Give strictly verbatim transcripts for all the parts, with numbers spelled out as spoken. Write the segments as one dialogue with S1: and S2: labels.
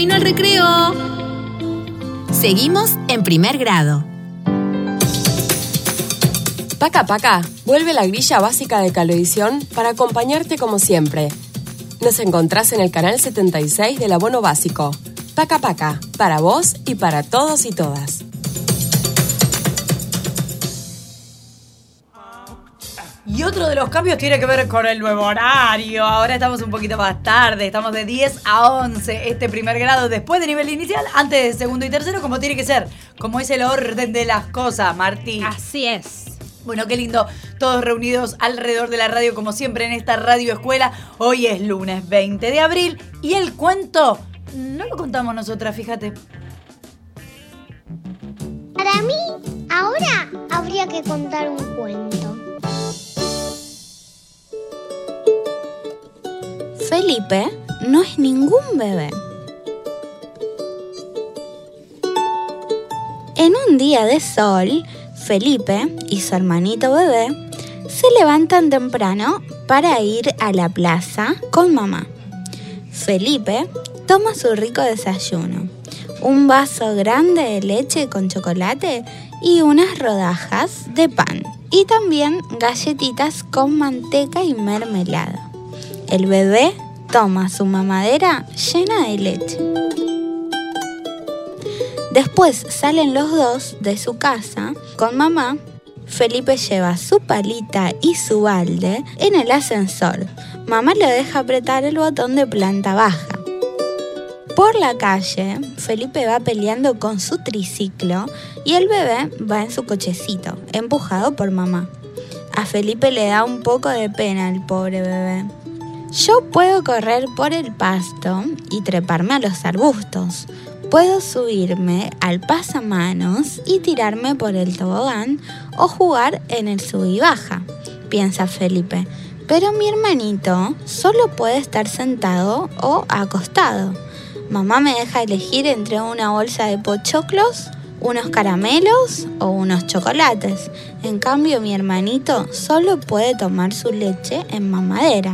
S1: terminó el recreo. Seguimos en primer grado.
S2: Paca Paca, vuelve la grilla básica de Cablevisión para acompañarte como siempre. Nos encontrás en el canal setenta y seis del abono básico. Paca Paca, para vos y para todos y todas.
S3: Y otro de los cambios tiene que ver con el nuevo horario. Ahora estamos un poquito más tarde, estamos de diez a once. Este primer grado después de nivel inicial, antes de segundo y tercero, como tiene que ser. Como es el orden de las cosas, Martí.
S4: Así es.
S3: Bueno, qué lindo, todos reunidos alrededor de la radio, como siempre en esta radio escuela. Hoy es lunes veinte de abril y el cuento no lo contamos nosotras, fíjate.
S5: Para mí, ahora habría que contar un cuento.
S6: Felipe no es ningún bebé. En un día de sol, Felipe y su hermanito bebé se levantan temprano para ir a la plaza con mamá. Felipe toma su rico desayuno, un vaso grande de leche con chocolate y unas rodajas de pan, y también galletitas con manteca y mermelada. El bebé toma su mamadera llena de leche. Después salen los dos de su casa con mamá. Felipe lleva su palita y su balde en el ascensor. Mamá le deja apretar el botón de planta baja. Por la calle, Felipe va peleando con su triciclo y el bebé va en su cochecito, empujado por mamá. A Felipe le da un poco de pena el pobre bebé. Yo puedo correr por el pasto y treparme a los arbustos. Puedo subirme al pasamanos y tirarme por el tobogán o jugar en el sub y baja, piensa Felipe. Pero mi hermanito solo puede estar sentado o acostado. Mamá me deja elegir entre una bolsa de pochoclos, unos caramelos o unos chocolates. En cambio, mi hermanito solo puede tomar su leche en mamadera.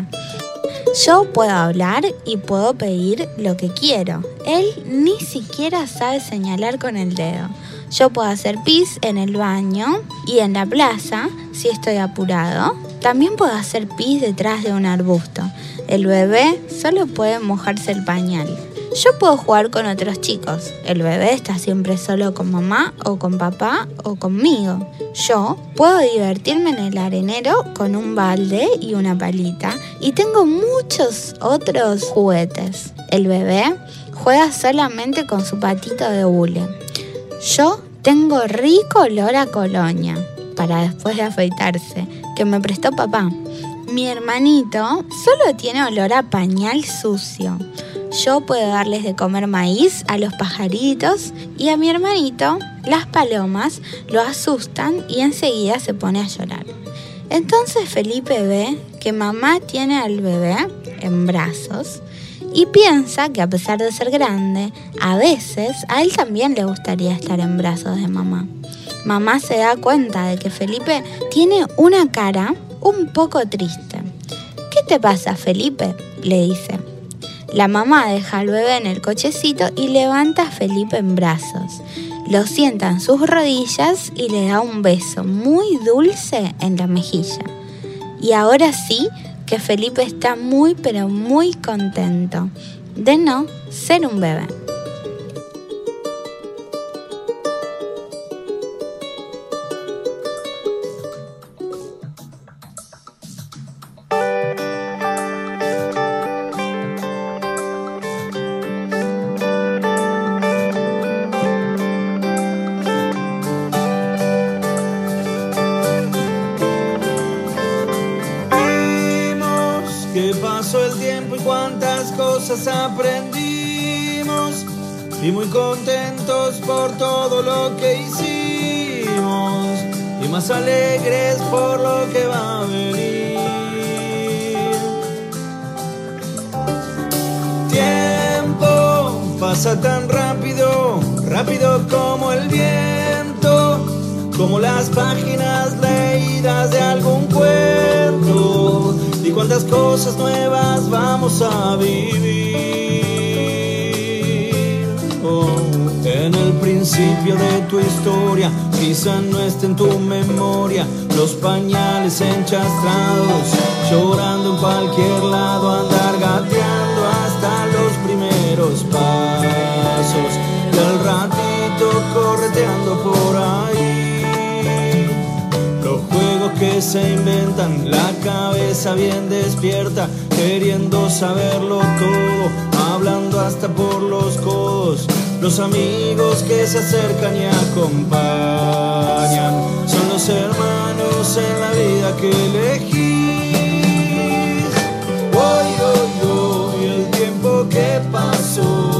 S6: Yo puedo hablar y puedo pedir lo que quiero. Él ni siquiera sabe señalar con el dedo. Yo puedo hacer pis en el baño y en la plaza si estoy apurado. También puedo hacer pis detrás de un arbusto. El bebé solo puede mojarse el pañal. Yo puedo jugar con otros chicos. El bebé está siempre solo con mamá o con papá o conmigo. Yo puedo divertirme en el arenero con un balde y una palita. Y tengo muchos otros juguetes. El bebé juega solamente con su patito de hule. Yo tengo rico olor a colonia para después de afeitarse, que me prestó papá. Mi hermanito solo tiene olor a pañal sucio. Yo puedo darles de comer maíz a los pajaritos y a mi hermanito las palomas lo asustan y enseguida se pone a llorar. Entonces Felipe ve que mamá tiene al bebé en brazos y piensa que a pesar de ser grande, a veces a él también le gustaría estar en brazos de mamá. Mamá se da cuenta de que Felipe tiene una cara un poco triste. ¿Qué te pasa, Felipe?, le dice. La mamá deja al bebé en el cochecito y levanta a Felipe en brazos. Lo sienta en sus rodillas y le da un beso muy dulce en la mejilla. Y ahora sí que Felipe está muy pero muy contento de no ser un bebé.
S7: Aprendimos y muy contentos por todo lo que hicimos y más alegres por lo que va a venir. Tiempo pasa tan rápido, rápido como el viento, como las páginas leídas de algún cuento. Y cuántas cosas nuevas vamos a vivir. tiempo. En el principio de tu historia, quizá no esté en tu memoria, los pañales enchastrados, llorando en cualquier lado, andar gateando hasta los primeros pasos, y al ratito correteando por ahí. Los juegos que se inventan, la cabeza bien despierta, queriendo saberlo todo, hablando hasta por los codos. Los amigos que se acercan y acompañan son los hermanos en la vida que elegís. Hoy, hoy, hoy, el tiempo que pasó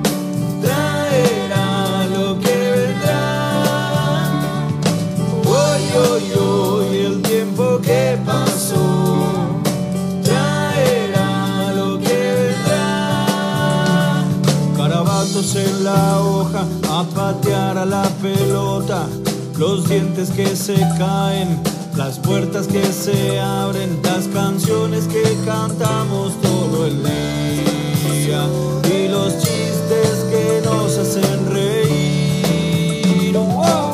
S7: traerá lo que vendrá. Hoy, hoy, hoy, el tiempo que pasó traerá lo que vendrá. Carabatos en la hoja, a patear a la pelota, los dientes que se caen, las puertas que se abren, las canciones que cantamos todo el día y los chistes que nos hacen reír. ¡Wow!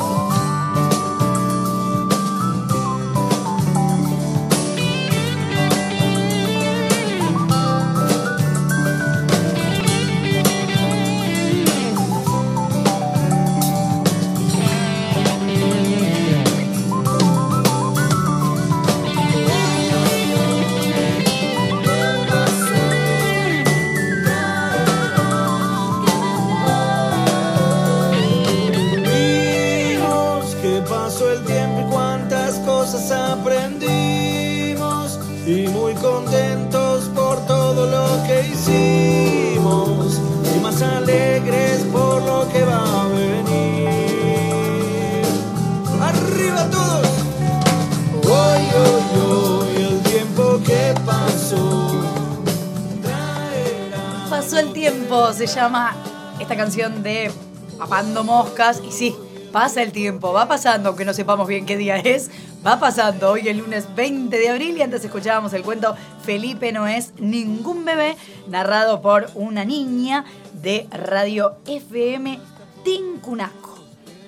S7: Aprendimos y muy contentos por todo lo que hicimos y más alegres por lo que va a venir. ¡Arriba todos! Hoy, hoy, hoy, el tiempo que pasó traerá...
S3: Pasó el tiempo, se llama esta canción de Papando Moscas. Y sí, pasa el tiempo, va pasando, aunque no sepamos bien qué día es, va pasando. Hoy el lunes veinte de abril y antes escuchábamos el cuento Felipe no es ningún bebé, narrado por una niña de Radio F M Tincunaco.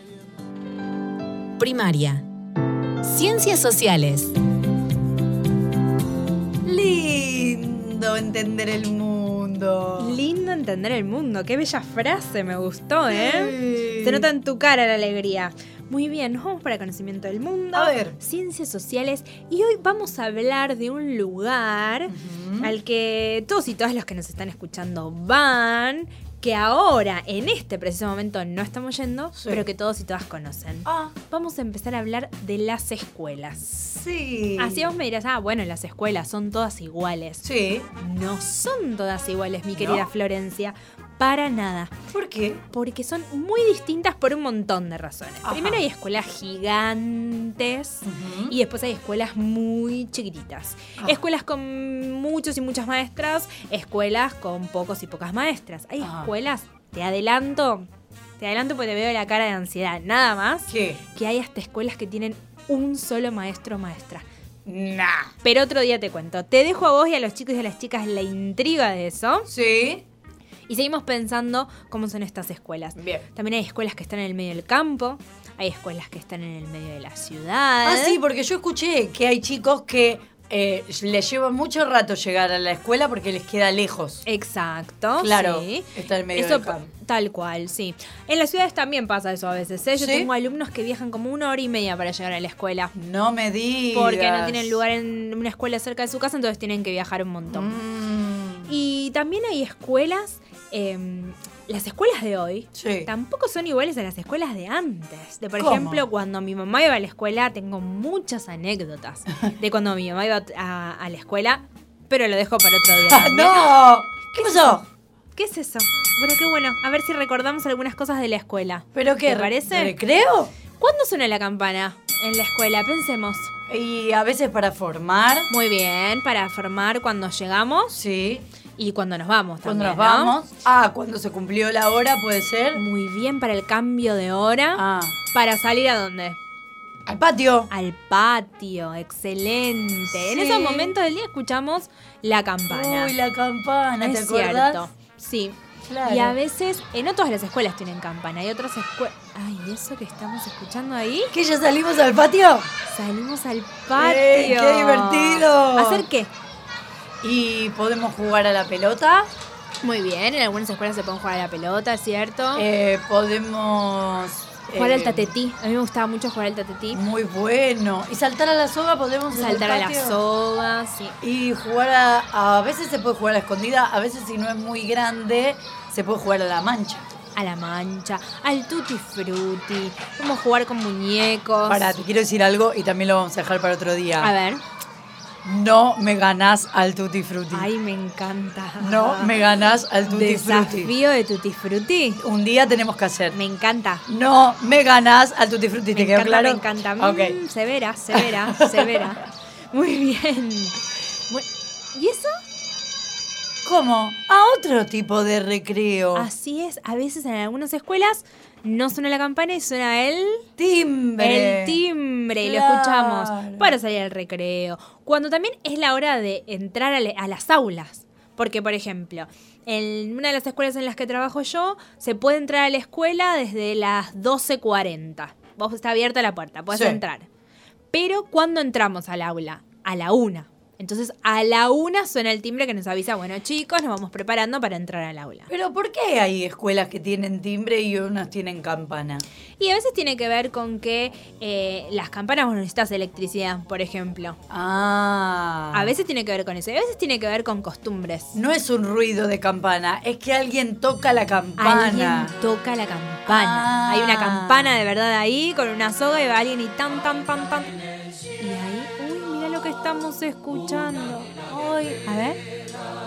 S1: Primaria. Ciencias sociales.
S3: Lindo entender el mundo.
S4: Lindo entender el mundo. Qué bella frase, me gustó, ¿eh?
S3: Sí.
S4: Se nota en tu cara la alegría. Muy bien, nos vamos para conocimiento del mundo.
S3: A ver.
S4: Ciencias sociales. Y hoy vamos a hablar de un lugar
S3: Uh-huh.
S4: al que todos y todas los que nos están escuchando van, que ahora, en este preciso momento, no estamos yendo,
S3: Sí.
S4: pero que todos y todas conocen.
S3: Ah,
S4: Vamos a empezar a hablar de las escuelas.
S3: sí.
S4: Así vos me dirás, ah, bueno, las escuelas son todas iguales.
S3: Sí.
S4: No son todas iguales, mi querida
S3: ¿No?
S4: Florencia. Para nada.
S3: ¿Por qué?
S4: Porque son muy distintas por un montón de razones.
S3: Ajá.
S4: Primero hay escuelas gigantes
S3: Ujú.
S4: y después hay escuelas muy chiquititas.
S3: Ah.
S4: Escuelas con muchos y muchas maestras, escuelas con pocos y pocas maestras. Hay
S3: Ajá.
S4: escuelas, te adelanto, te adelanto porque te veo la cara de ansiedad, nada más,
S3: ¿Qué?
S4: que hay hasta escuelas que tienen un solo maestro o maestra.
S3: Nah.
S4: Pero otro día te cuento. Te dejo a vos y a los chicos y a las chicas la intriga de eso.
S3: Sí.
S4: Y seguimos pensando cómo son estas escuelas.
S3: Bien.
S4: También hay escuelas que están en el medio del campo, hay escuelas que están en el medio de la ciudad.
S3: Ah, sí, porque yo escuché que hay chicos que eh, les lleva mucho rato llegar a la escuela porque les queda lejos.
S4: Exacto,
S3: Claro,
S4: sí.
S3: está en medio
S4: Eso
S3: del campo.
S4: tal cual, sí. En las ciudades también pasa eso a veces, ¿eh? Yo
S3: ¿Sí?
S4: tengo alumnos que viajan como una hora y media para llegar a la escuela.
S3: No me digas.
S4: Porque no tienen lugar en una escuela cerca de su casa, entonces tienen que viajar un montón.
S3: Mm.
S4: Y también hay escuelas, eh, las escuelas de hoy
S3: Sí.
S4: tampoco son iguales a las escuelas de antes. De por
S3: ¿Cómo?
S4: ejemplo, cuando mi mamá iba a la escuela, tengo muchas anécdotas de cuando mi mamá iba a, a la escuela, pero lo dejo para otro día. también.
S3: ¡No! ¿Qué pasó?
S4: ¿Qué es eso? Bueno, qué bueno. A ver si recordamos algunas cosas de la escuela.
S3: ¿Pero qué?
S4: ¿Te parece?
S3: ¿Recreo?
S4: ¿Cuándo suena la campana en la escuela? Pensemos.
S3: Y a veces para formar.
S4: Muy bien, para formar cuando llegamos
S3: Sí.
S4: y cuando nos vamos
S3: Cuando
S4: también,
S3: nos
S4: ¿no?
S3: vamos. Ah, cuando se cumplió la hora, puede ser.
S4: Muy bien para el cambio de hora.
S3: Ah.
S4: ¿Para salir a dónde?
S3: Al patio.
S4: Al patio, excelente. En
S3: Sí.
S4: esos momentos del día escuchamos la campana.
S3: Uy, la campana, ¿te
S4: es
S3: acuerdas?
S4: cierto. Sí.
S3: Claro.
S4: Y a veces, eh, no todas las escuelas tienen campana, hay otras escuelas... Ay, ¿eso que estamos escuchando ahí?
S3: ¿Que ya salimos al patio?
S4: Salimos al patio.
S3: ¡Eh, qué divertido!
S4: ¿Hacer qué?
S3: Y podemos jugar a la pelota.
S4: Muy bien, en algunas escuelas se pueden jugar a la pelota, ¿cierto?
S3: Eh, podemos...
S4: jugar
S3: eh,
S4: al tatetí. A mí me gustaba mucho jugar al tatetí.
S3: Muy bueno. ¿Y saltar a la soga podemos en el
S4: Saltar a la
S3: patio?
S4: soga, sí.
S3: Y jugar a... A veces se puede jugar a la escondida, a veces si no es muy grande, se puede jugar a la mancha.
S4: A la mancha, al tutti frutti. Podemos jugar con muñecos.
S3: Para, te quiero decir algo y también lo vamos a dejar para otro día.
S4: A ver.
S3: No me ganás al tutti frutti.
S4: Ay, me encanta.
S3: No me ganás al tutti frutti.
S4: Desafío de tutti frutti.
S3: Un día tenemos que hacer.
S4: Me encanta.
S3: No me ganás al tutti frutti, ¿te
S4: Me
S3: quedó
S4: encanta,
S3: claro?
S4: me encanta. Mm,
S3: Ok.
S4: severa, severa, severa. Muy bien. Bueno, ¿y eso?
S3: ¿Cómo? A otro tipo de recreo.
S4: Así es. A veces en algunas escuelas no suena la campana y suena el...
S3: Timbre.
S4: El timbre, y lo
S3: Claro.
S4: escuchamos para salir al recreo. Cuando también es la hora de entrar a, le- a las aulas. Porque, por ejemplo, en una de las escuelas en las que trabajo yo, se puede entrar a la escuela desde las doce cuarenta. Vos está abierta la puerta, podés
S3: Sí.
S4: entrar. Pero cuando entramos al aula, a la una. Entonces, a la una suena el timbre que nos avisa, bueno, chicos, nos vamos preparando para entrar al aula.
S3: Pero ¿por qué hay escuelas que tienen timbre y unas tienen campana?
S4: Y a veces tiene que ver con que eh, las campanas vos necesitas electricidad, por ejemplo.
S3: Ah.
S4: A veces tiene que ver con eso. Y a veces tiene que ver con costumbres.
S3: No es un ruido de campana, es que alguien toca la campana.
S4: Alguien toca la campana.
S3: Ah.
S4: Hay una campana de verdad ahí con una soga y va alguien y tan, tan, tan, tan. Y ahí, uy, mira lo que estamos escuchando. Ay, a ver.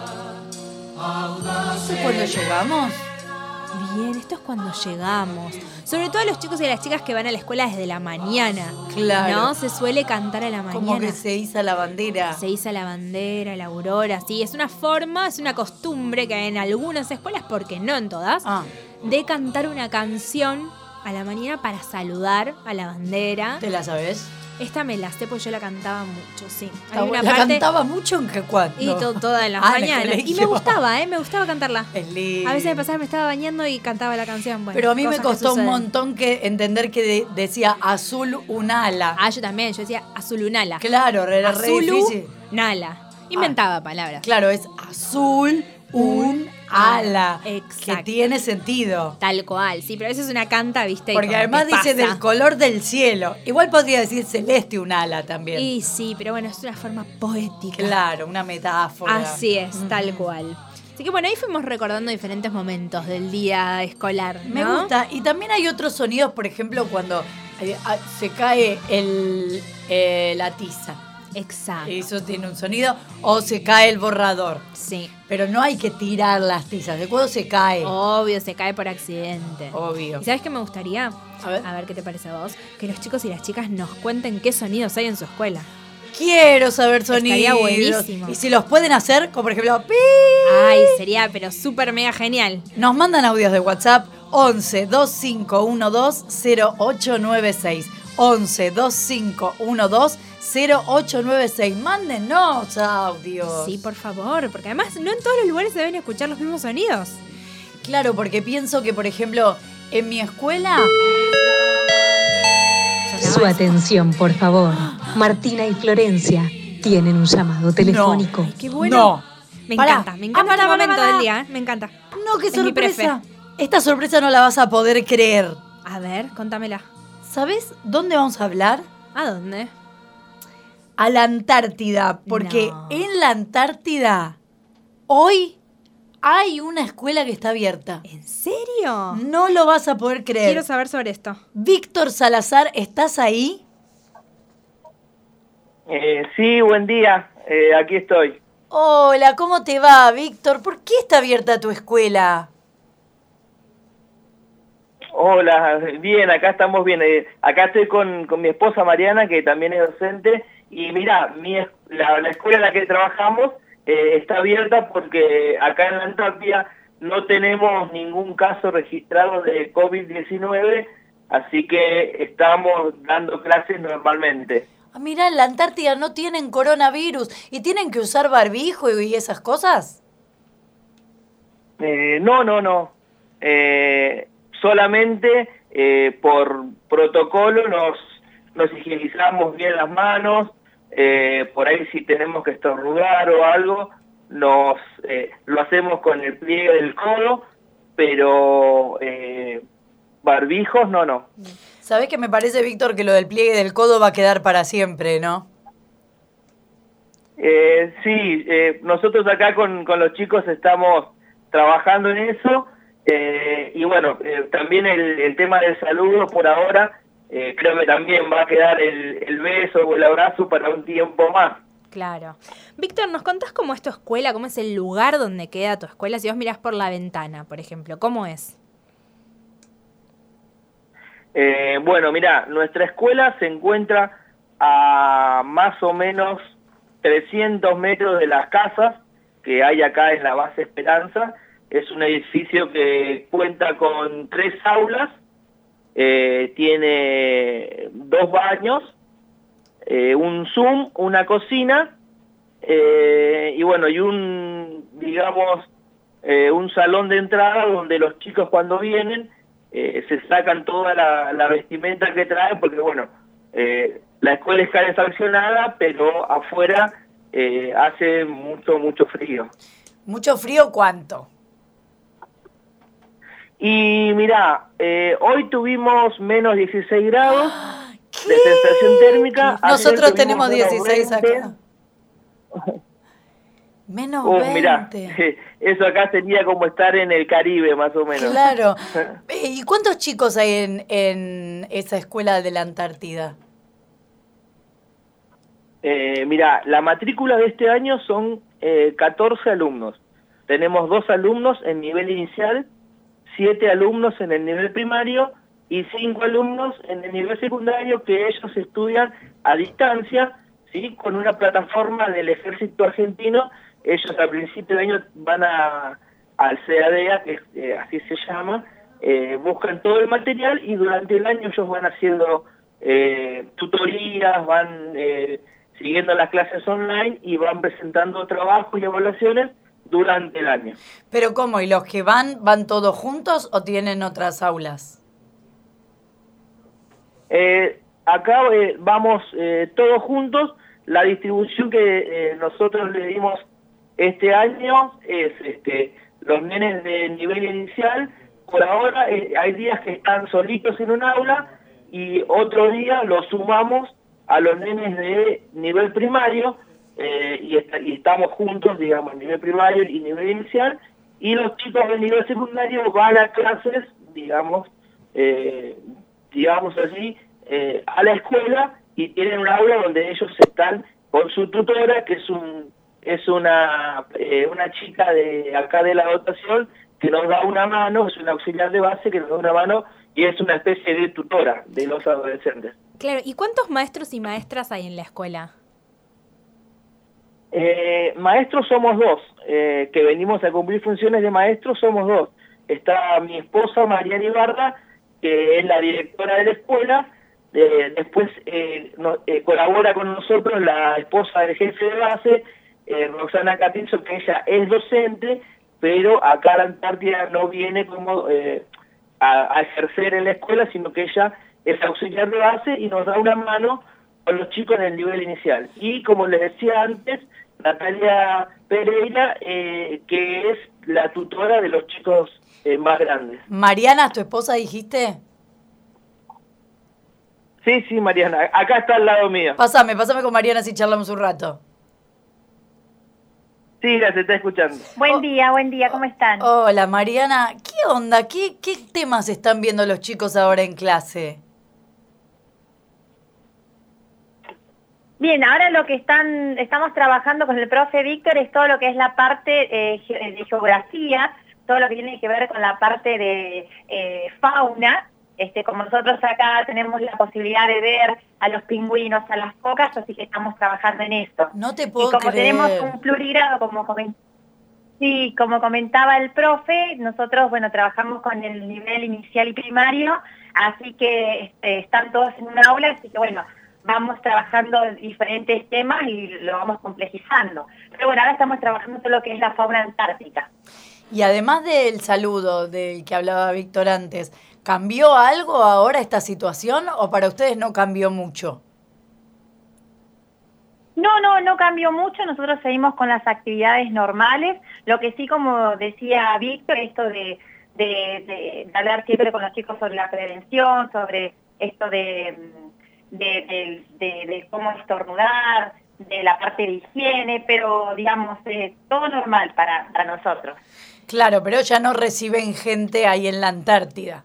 S3: ¿Eso es cuando llegamos?
S4: Bien, esto es cuando llegamos. Sobre todo los chicos y las chicas que van a la escuela desde la mañana.
S3: Claro.
S4: ¿No? Se suele cantar a la mañana.
S3: Como que se iza la bandera.
S4: Se iza la bandera, la aurora, sí. Es una forma, es una costumbre que hay en algunas escuelas, porque no en todas,
S3: Ah,
S4: de cantar una canción a la mañana para saludar a la bandera.
S3: ¿te la sabes?
S4: Esta me la sé porque yo la cantaba mucho, sí. Hay
S3: ¿La,
S4: una
S3: la
S4: parte
S3: cantaba mucho en qué cuándo?
S4: y to- todas las
S3: Ah, en el
S4: mañanas. Y me
S3: colegio.
S4: gustaba, ¿eh? Me gustaba cantarla.
S3: Es lindo.
S4: A veces me pasaba, me estaba bañando y cantaba la canción. Bueno,
S3: Pero a mí me
S4: cosas que
S3: costó un
S4: suceden.
S3: montón que entender que de- decía azul un ala.
S4: Ah, yo también, yo decía azulunala.
S3: Claro, era re
S4: Azulu,
S3: difícil.
S4: nala. Inventaba palabras.
S3: Claro, es azul un ala.
S4: Exacto.
S3: Que tiene sentido.
S4: Tal cual, sí, pero eso es una canta, ¿viste? Y
S3: Porque
S4: como
S3: además
S4: que
S3: dice
S4: pasa.
S3: del color del cielo. Igual podría decir celeste un ala también.
S4: Y sí, pero bueno, es una forma poética.
S3: Claro, una metáfora.
S4: Así es,
S3: Ujú.
S4: tal cual. Así que bueno, ahí fuimos recordando diferentes momentos del día escolar, ¿no?
S3: Me gusta. Y también hay otros sonidos, por ejemplo, cuando eh, ah, se cae el, eh, la tiza.
S4: Exacto.
S3: Eso tiene un sonido. O se cae el borrador.
S4: Sí.
S3: Pero no hay que tirar las tizas. De cuando se cae.
S4: Obvio, se cae por accidente.
S3: Obvio.
S4: ¿Y sabes qué me gustaría?
S3: A ver.
S4: A ver qué te parece a vos. Que los chicos y las chicas nos cuenten qué sonidos hay en su escuela.
S3: Quiero saber sonidos.
S4: Estaría buenísimo.
S3: Y si los pueden hacer, como por ejemplo, ¡pi!
S4: Ay, sería pero súper mega genial.
S3: Nos mandan audios de WhatsApp once veinticinco doce cero ocho nueve seis. once veinticinco doce cero ocho nueve seis. Mándenos audios.
S4: Sí, por favor, porque además no en todos los lugares se deben escuchar los mismos sonidos.
S3: Claro, porque pienso que, por ejemplo, en mi escuela.
S8: Su atención, por favor. Martina y Florencia tienen un llamado telefónico.
S4: Ay, qué bueno.
S3: No.
S4: Me
S3: Pará.
S4: encanta, me encanta
S3: Ah, pará,
S4: este
S3: pará,
S4: momento
S3: pará.
S4: del día, ¿eh? Me encanta.
S3: No, qué
S4: Es mi
S3: sorpresa. Esta sorpresa no la vas a poder creer.
S4: A ver, contámela.
S3: ¿Sabes dónde vamos a hablar?
S4: ¿A dónde?
S3: A la Antártida. Porque
S4: No.
S3: en la Antártida hoy hay una escuela que está abierta.
S4: ¿En serio?
S3: No lo vas a poder creer.
S4: Quiero saber sobre esto.
S3: Víctor Salazar, ¿estás ahí?
S9: Eh, sí, buen día. Eh, aquí estoy.
S3: Hola, ¿cómo te va, Víctor? ¿Por qué está abierta tu escuela?
S9: Hola, bien, acá estamos bien. Eh, acá estoy con, con mi esposa Mariana, que también es docente. Y mira, mi, es- la, la escuela en la que trabajamos eh, está abierta porque acá en la Antártida no tenemos ningún caso registrado de COVID diecinueve, así que estamos dando clases normalmente.
S3: Ah, mirá, en la Antártida no tienen coronavirus y tienen que usar barbijo y esas cosas.
S9: Eh, no, no, no. Eh, solamente eh, por protocolo nos, nos higienizamos bien las manos. Eh, por ahí si tenemos que estornudar o algo, nos eh, lo hacemos con el pliegue del codo, pero eh, barbijos no, no.
S3: ¿Sabés que me parece, Víctor, que lo del pliegue del codo va a quedar para siempre, no?
S9: Eh, sí, eh, nosotros acá con, con los chicos estamos trabajando en eso, eh, y bueno, eh, también el, el tema del saludo por ahora, eh, creo que también va a quedar el, el beso o el abrazo para un tiempo más.
S4: Claro. Víctor, ¿nos contás cómo es tu escuela? ¿Cómo es el lugar donde queda tu escuela? Si vos mirás por la ventana, por ejemplo, ¿cómo es?
S9: Eh, bueno, mirá, nuestra escuela se encuentra a más o menos trescientos metros de las casas que hay acá en la base Esperanza. Es un edificio que cuenta con tres aulas, eh, tiene dos baños, eh, un Zoom, una cocina, eh, y bueno, y un, digamos, eh, un salón de entrada donde los chicos cuando vienen eh, se sacan toda la, la vestimenta que traen, porque bueno, eh, la escuela está desaccionada, pero afuera eh, hace mucho, mucho frío.
S3: ¿Mucho frío cuánto?
S9: Y mirá, eh, hoy tuvimos menos dieciséis grados ¿Qué? de sensación térmica.
S3: Nosotros tenemos dieciséis acá. Menos
S9: uh,
S3: veinte.
S9: Mirá, eso acá sería como estar en el Caribe, más o menos.
S3: Claro. ¿Y cuántos chicos hay en, en esa escuela de la Antártida?
S9: Eh, mirá, la matrícula de este año son eh, catorce alumnos. Tenemos dos alumnos en nivel inicial, siete alumnos en el nivel primario y cinco alumnos en el nivel secundario que ellos estudian a distancia, ¿sí? Con una plataforma del Ejército Argentino. Ellos a principio de año van a, al C A D E A, que eh, así se llama, eh, buscan todo el material y durante el año ellos van haciendo eh, tutorías, van eh, siguiendo las clases online y van presentando trabajos y evaluaciones durante el año.
S3: ¿Pero cómo? ¿Y los que van, van todos juntos o tienen otras aulas?
S9: Eh, acá eh, vamos eh, todos juntos. La distribución que eh, nosotros le dimos este año es este, los nenes de nivel inicial. Por ahora eh, hay días que están solitos en un aula y otro día los sumamos a los nenes de nivel primario. Eh, y, está, y estamos juntos, digamos, nivel primario y nivel inicial, y los chicos del nivel secundario van a clases, digamos, eh, digamos así, eh, a la escuela y tienen un aula donde ellos están con su tutora, que es un es una eh, una chica de acá de la dotación que nos da una mano, es una auxiliar de base que nos da una mano y es una especie de tutora de los adolescentes.
S4: Claro, ¿y cuántos maestros y maestras hay en la escuela?
S9: Eh, maestros somos dos, eh, que venimos a cumplir funciones de maestros somos dos. Está mi esposa Mariana Ibarra, que es la directora de la escuela, eh, después eh, no, eh, colabora con nosotros la esposa del jefe de base, eh, Roxana Catinzo, que ella es docente, pero acá a la Antártida no viene como eh, a, a ejercer en la escuela, sino que ella es auxiliar de base y nos da una mano con los chicos en el nivel inicial. Y como les decía antes, Natalia Pereira, eh, que es la tutora de los chicos eh, más grandes.
S3: Mariana, ¿tu esposa dijiste?
S9: Sí, sí, Mariana, acá está al lado mío.
S3: Pásame, pásame con Mariana si charlamos un rato.
S9: Sí, la se está escuchando.
S10: Buen oh, día, buen día, ¿cómo están?
S3: Hola, Mariana, ¿qué onda? ¿Qué, qué temas están viendo los chicos ahora en clase?
S10: Bien, ahora lo que están estamos trabajando con el profe Víctor es todo lo que es la parte eh, de geografía, todo lo que tiene que ver con la parte de eh, fauna. Este, como nosotros acá tenemos la posibilidad de ver a los pingüinos, a las focas, así que estamos trabajando en eso.
S3: No te puedo
S10: Y como
S3: creer.
S10: tenemos un plurigrado, como coment- sí, como comentaba el profe, nosotros, bueno, trabajamos con el nivel inicial y primario, así que este, están todos en un aula, así que bueno, vamos trabajando diferentes temas y lo vamos complejizando. Pero bueno, ahora estamos trabajando todo lo que es la fauna antártica.
S3: Y además del saludo del que hablaba Víctor antes, ¿cambió algo ahora esta situación o para ustedes no cambió mucho?
S10: No, no, no cambió mucho, nosotros seguimos con las actividades normales, lo que sí, como decía Víctor, esto de, de, de, de hablar siempre con los chicos sobre la prevención, sobre esto de, de, de, de, de cómo estornudar, de la parte de higiene, pero digamos, eh, todo normal para, para nosotros.
S3: Claro, pero ya no reciben gente ahí en la Antártida.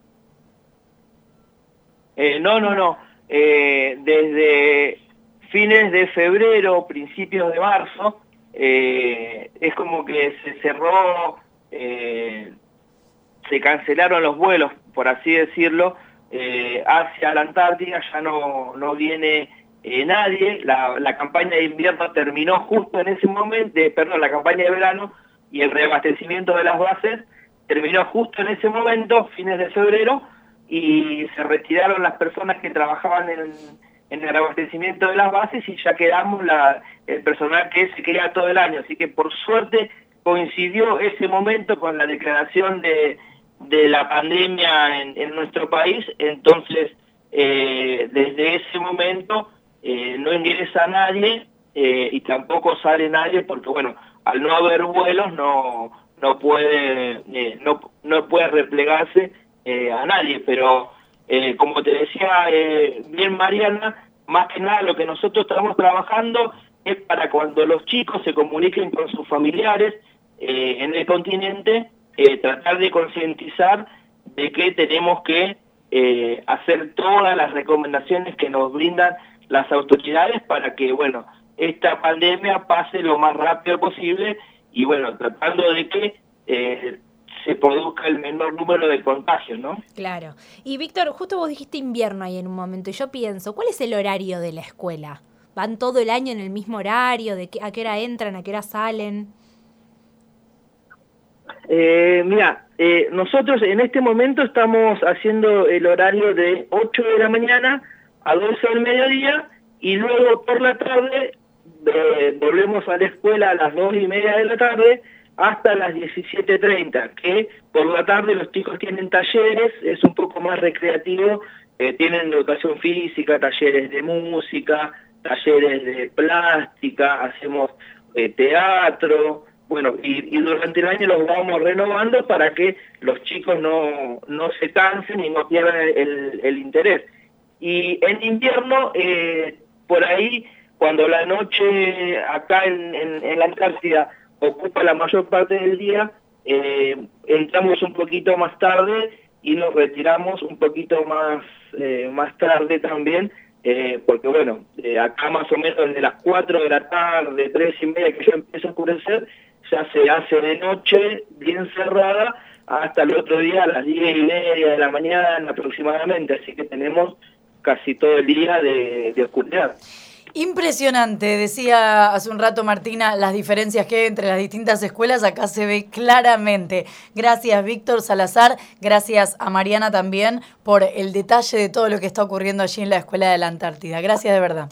S9: Eh, no, no, no. Eh, desde fines de febrero, principios de marzo, eh, es como que se cerró, eh, se cancelaron los vuelos, por así decirlo, eh, hacia la Antártida. Ya no, no viene eh, nadie. La, la campaña de invierno terminó justo en ese momento, de, perdón, la campaña de verano y el reabastecimiento de las bases terminó justo en ese momento, fines de febrero, y se retiraron las personas que trabajaban en, en el reabastecimiento de las bases y ya quedamos la, el personal que se queda todo el año. Así que por suerte coincidió ese momento con la declaración de, de la pandemia en, en nuestro país. Entonces, eh, desde ese momento eh, no ingresa nadie eh, y tampoco sale nadie porque, bueno, al no haber vuelos no no puede eh, no no puede replegarse eh, a nadie, pero eh, como te decía eh, bien Mariana, más que nada lo que nosotros estamos trabajando es para cuando los chicos se comuniquen con sus familiares eh, en el continente, eh, tratar de concientizar de que tenemos que eh, hacer todas las recomendaciones que nos brindan las autoridades para que, bueno, esta pandemia pase lo más rápido posible y, bueno, tratando de que eh, se produzca el menor número de contagios, ¿no?
S4: Claro. Y, Víctor, justo vos dijiste invierno ahí en un momento, y yo pienso, ¿cuál es el horario de la escuela? ¿Van todo el año en el mismo horario? ¿De qué, a qué hora entran, a qué hora salen?
S9: Eh, mira, eh, nosotros en este momento estamos haciendo el horario de ocho de la mañana a doce del mediodía y luego por la tarde Eh, volvemos a la escuela a las dos y media de la tarde hasta las diecisiete treinta, que por la tarde los chicos tienen talleres, es un poco más recreativo, eh, tienen educación física, talleres de música, talleres de plástica, hacemos eh, teatro, bueno, y, y durante el año los vamos renovando para que los chicos no, no se cansen y no pierdan el, el, el interés. Y en invierno, eh, por ahí, cuando la noche acá en, en, en la Antártida ocupa la mayor parte del día, eh, entramos un poquito más tarde y nos retiramos un poquito más, eh, más tarde también, eh, porque bueno, eh, acá más o menos desde las cuatro de la tarde, tres y media que ya empieza a oscurecer, ya se hace de noche, bien cerrada, hasta el otro día a las diez y media de la mañana aproximadamente, así que tenemos casi todo el día de, de oscuridad.
S3: Impresionante, decía hace un rato Martina, las diferencias que hay entre las distintas escuelas, acá se ve claramente. Gracias Víctor Salazar, gracias a Mariana también por el detalle de todo lo que está ocurriendo allí en la Escuela de la Antártida. Gracias de verdad.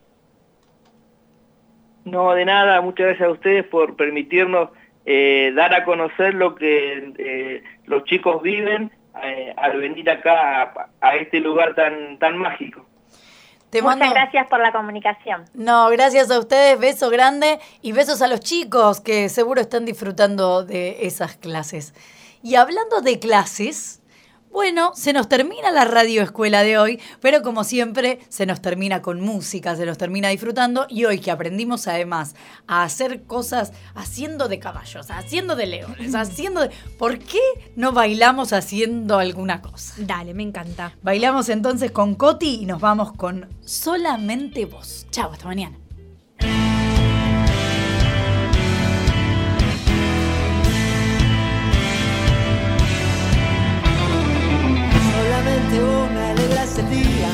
S9: No, de nada, muchas gracias a ustedes por permitirnos eh, dar a conocer lo que eh, los chicos viven eh, al venir acá a, a este lugar tan, tan mágico.
S3: Te
S10: Muchas
S3: mando...
S10: gracias por la comunicación.
S3: No, gracias a ustedes, beso grande y besos a los chicos que seguro están disfrutando de esas clases. Y hablando de clases, bueno, se nos termina la radio escuela de hoy, pero como siempre se nos termina con música, se nos termina disfrutando y hoy que aprendimos además a hacer cosas haciendo de caballos, haciendo de leones, haciendo de... ¿Por qué no bailamos haciendo alguna cosa?
S4: Dale, me encanta.
S3: Bailamos entonces con Coti y nos vamos con Solamente Vos. Chau, hasta mañana.
S11: Solamente vos me alegras el día,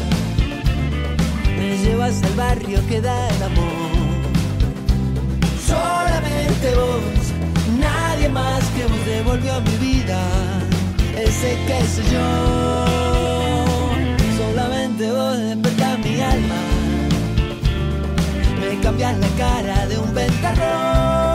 S11: me llevas al barrio que da el amor. Solamente vos, nadie más que vos devolvió a mi vida ese que soy yo. Solamente vos despertás mi alma, me cambias la cara de un ventarrón.